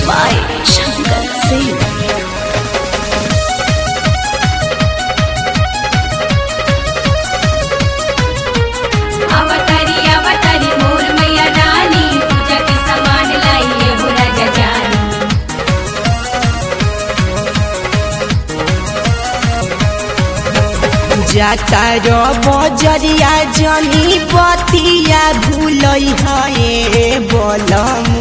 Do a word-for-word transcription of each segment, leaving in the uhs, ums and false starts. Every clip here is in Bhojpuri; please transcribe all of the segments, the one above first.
by Shankar Singh. अवतारी अवतारी मोर मैया रानी पूजा के सामान लाइए हो राजा जानी। जाता रो बजरिया जनी पतिया भूलई है बोलमु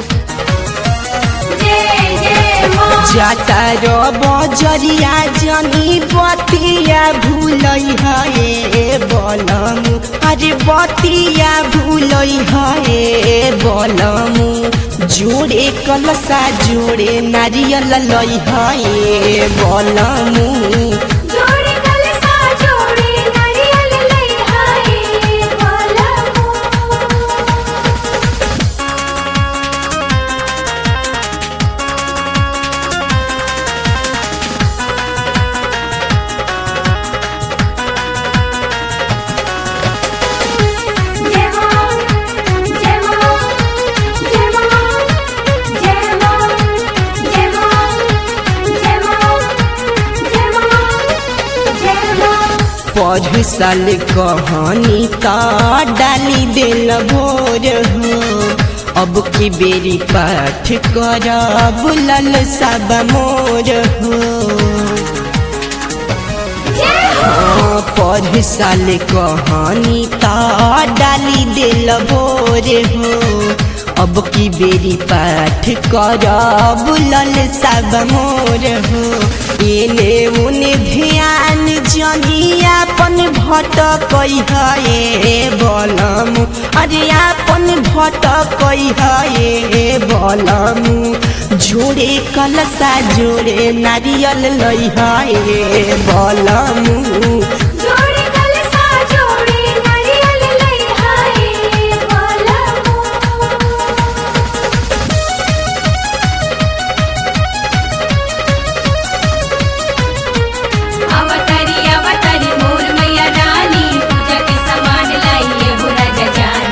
जय जय माँ। जाता रो बजरिया जनी पतिया भूलई है बोलमु अरे बतिया भूलई है बोलमु जोड़े कलसा जोड़े नारियल लई है बोलमु जोड़े कलसा जोड़े नारियल लई हाय बोलमु। जय माँ जय माँ जय माँ जय माँ जय माँ जय माँ जय माँ जय माँ। पढ़ साल कहानी का डाली दिल भोर हो अब की बेरी पाठ करब लल सब मोर हो हाँ, पढ़ साल कहानी का डाली दिल भोर हो अब की बेरी पाठ करब लल सब मोर हो एने उने ध्यान जनी अपन भटकई है बोलम अरे अपन भटकई है बोलम जोड़े कलसा जोड़े नारियल लई है बोलम जोड़े कलसा जोड़े नारियल लई हाय बोलमु। अवतारी अवतारी मोर मैया रानी पूजा के सामान लाइए हो राजा जानी।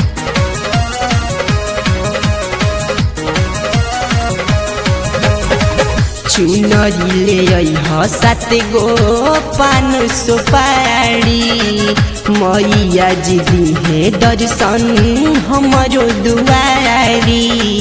चुनरी ले अइह सात गो पान सुपारी मैया जी दिहे दर्शन हमरो दुआरी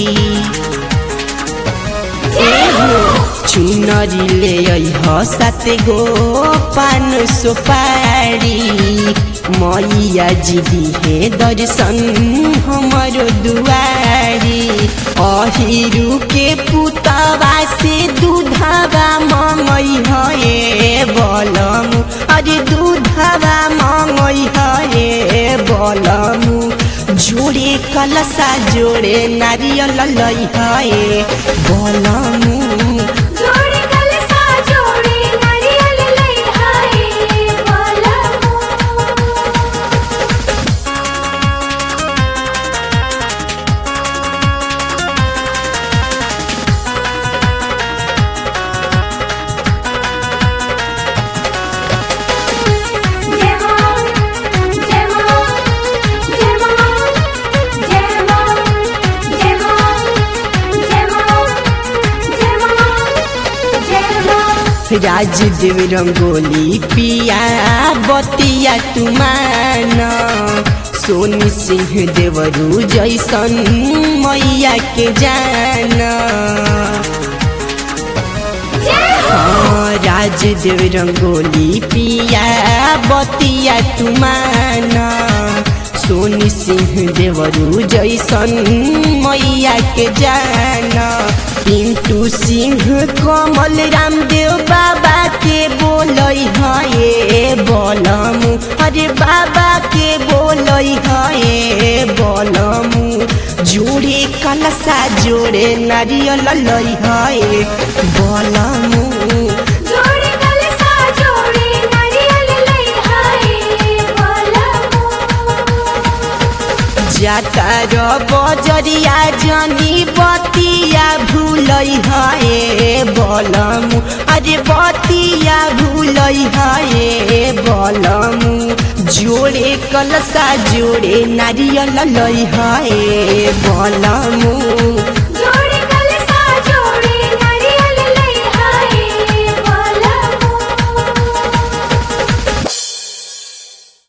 एहो चुनरी ले अइह सात गो पान सुपारी मैया जी दिहे दर्शन हमरो दुआरी अहिरू के पुतवा से दूधवा मंगई है बोलम अरे दूधवा मंगई है बोलम जोड़े कलसा जोड़े नारियल लई है बोलम जोड़े कलसा जोड़े नारियल लई हाय बोलमु। जय माँ जय माँ जय माँ जय माँ जय माँ जय माँ जय माँ जय माँ। राजदेव रंगोली पिया बतिया तुमान सोनी सिंह देवरू जैसन मैया के जाना हाँ, राजदेव रंगोली पिया बतिया तुमाना सोनी सिंह देवरू जैसन मैया के जाना पिंटू सिंह कमल रामदेव बाबा के बोलई है बोलम अरे बाबा के बोलई है बोलम जोड़े कलसा जोड़े नारियल लई है बोलम जोड़े कलसा जोड़े नारियल लई हाय बोलमु। जाता रो बजरिया जनी बतिया भूलई है बोलम अरे बतिया भूलई है बोलम जोड़े कलसा जोड़े नारियल लई है बोलम।